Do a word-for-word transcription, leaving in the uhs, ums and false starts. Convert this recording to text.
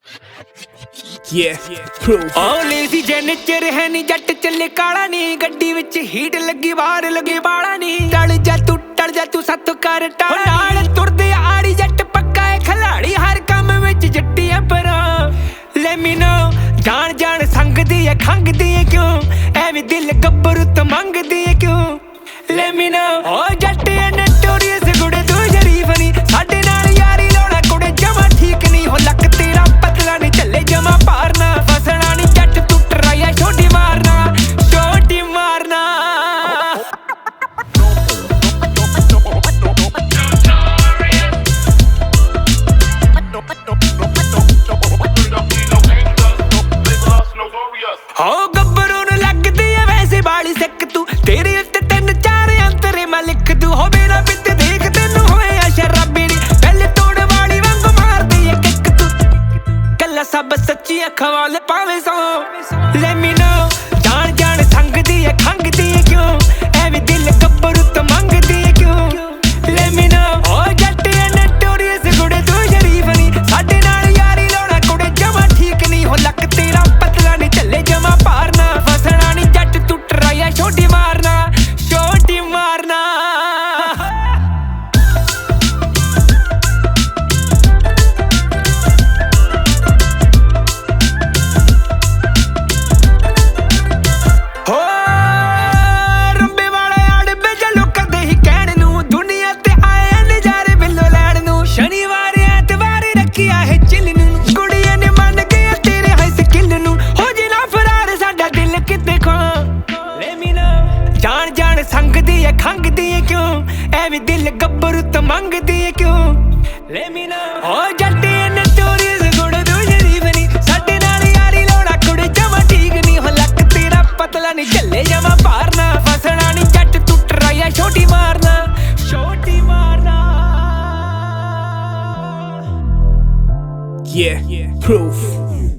Yeah, proof. ਓ lazy ਜੈਨੇਚਰ ਹੈ ਨੀ ਜੱਟ ਚੱਲੇ ਕਾਲਾ ਨੀ ਗੱਡੀ ਵਿੱਚ ਹੀਟ ਲੱਗੀ ਬਾਹਰ ਲੱਗੇ ਬਾਲਾ ਨੀ ਟਲ ਜਾ ਤੂੰ ਟਲ ਜਾ ਤੂੰ ਸੱਤ ਕਰ ਟਾਲਾ ਨਾਲ ਤੁਰਦੇ ਆੜੀ ਜੱਟ ਪੱਕਾ ਏ ਖਿਲਾੜੀ ਹਰ ਕੰਮ ਵਿੱਚ ਜੱਟੀਆਂ ਪਰਾਂ ਲੈ ਮੀ ਨੋ ਜਾਣ ਜਾਣ ਸੰਗਦੀ ਏ ਖੰਗਦੀ ਏ ਕਿਉਂ ਐਵੇਂ ਦਿਲ ਗੱਭਰੂ ਤੋਂ ਮੰਗਦੀ ਏ ਕਿਉਂ ਲੈ ਮੀ ਨੋ ਓ ਜੱਟ ਐ ਨਟੋਰੀਅਸ ਗੁੜੇ ਤੂੰ ਸ਼ਰੀਫ ਨੀ ਸਾਡੇ ਨਾਲ ਯਾਰੀ ਲਾਉਣਾ ਕੁੜੇ ਜਮਾ ਠੀਕ ਨੀ ਹੋ ਲੱਕ ਤੇਰਾ ਪਤਲਾ ਨੀ ਚੱਲੇ ਜਮਾ ਪਾਰਨਾ ਫਸਣਾ ਨੀ ਜੱਟ ਤੂੰ ਟਰਾਇਆ ਛੋਟੀ ਮਾਰਨਾ ਛੋਟੀ ਮਾਰਨਾ ਹੋ ਗੱਭਰੂ ਨੂੰ ਲੱਗਦੀ ਐ ਵੈਸੇ ਬਾਲੀ ਸਿੱਕ ਤੂੰ ਤੇਰੇ ਉੱਤੇ ਤਿੰਨ ਚਾਰ ਅੰਤਰੇ ਮੈਂ ਲਿਖ ਦੂੰ ਹੋ ਮੇਰਾ ਬਿੱਤ ਦੇਖ ਤੈਨੂੰ ਹੋਇਆ ਸ਼ਰਾਬੀ ਨੀ ਪਹਿਲੇ ਤੋੜ ਵਾਲੀ ਵਾਂਗ ਮਾਰਦੀ ਐ ਕਿੱਕ ਤੂੰ ਕੱਲਾ ਸਭ ਸੱਚੀ ਅੱਖਾਂ ਵਾਲੇ ਪਾਵੇ ਸੋ ਲੈ ਮੀ ਨੋ ਜਾਣ ਜਾਣ ਸੰਗਦੀ ਐ ਖੰਗਦੀ ਐ ਕਿਉਂ ਐਵੇਂ ਦਿਲ ਗੱਭਰੂ ਤੋਂ ਮੰਗਦੀ ਐ ਕਿਉਂ ਲੈ ਮੀ ਨੋ ਓ ਜੱਟ ਐ ਨਟੋਰੀਅਸ ਗੁੜੇ ਤੂੰ ਸ਼ਰੀਫ ਨੀ ਸਾਡੇ ਨਾਲ ਯਾਰੀ ਲਾਉਣਾ ਕੁੜੇ ਜਮਾ ਠੀਕ ਨੀ ਹੋ ਲੱਕ ਤੇਰਾ ਪਤਲਾ ਨੀ ਚੱਲੇ ਜਮਾ ਪਾਰਨਾ ਫਸਣਾ ਨੀ ਜੱਟ ਤੂੰ ਟਰਾਇਆ ਛੋਟੀ ਮਾਰਨਾ ਛੋਟੀ ਮਾਰਨਾ ਹੋ ਰੰਬੇ ਵਾਲੇ ਆੜਬੇ ਚ ਲੋਕਾਂ ਦੇ ਹੀ ਕਹਿਣ ਨੂੰ ਦੁਨੀਆ ਤੇ ਆਏ ਨਜ਼ਾਰੇ ਬਿੱਲੋ ਲੈਣ ਨੂੰ ਸ਼ਨੀਵਾਰ ਐਤਵਾਰ ਰੱਖਿਆ ਹੈ ਚਿੱਲ ਨੂੰ ਕੁੜੀਆਂ ਨੇ ਮੰਨ ਗਿਆ ਤੇਰੇ ਹਾਈ ਸਕਿੱਲ ਨੂੰ ਹੋ ਜੇ ਨਾ ਫਰਾਰ ਸਾਡਾ ਦਿਲ ਕਿਤੇ ਖੋ ਲੈ ਮੀ ਨਾ ਜਾਣ ਜਾਣ ਸੰਗਦੀ ਐ ਖੰਗਦੀ ਐ ਕਿਉਂ ਐਵੇਂ ਦਿਲ ਗੱਭਰੂ ਤੋਂ ਮੰਗਦੀ ਐ ਕਿਉਂ ਲੈ ਮੀ ਨਾ ਓ ਜੱਟ ਐ ਨਟੋਰੀਅਸ ਗੁੜ ਤੂੰ ਸ਼ਰੀਫ ਨੀ ਸਾਡੇ ਨਾਲ ਯਾਰੀ ਲਾਉਣਾ ਕੁੜੇ ਜਮਾ ਠੀਕ ਨੀ ਹੋ ਲੱਕ ਤੇਰਾ ਪਤਲਾ ਨੀ ਚੱਲੇ ਜਮਾ ਪਾਰਨਾ ਫਸਣਾ ਨੀ ਜੱਟ ਤੂੰ ਟਰਾਇਆ ਛੋਟੀ ਮਾਰਨਾ ਛੋਟੀ ਮਾਰਨਾ Yeah, proof.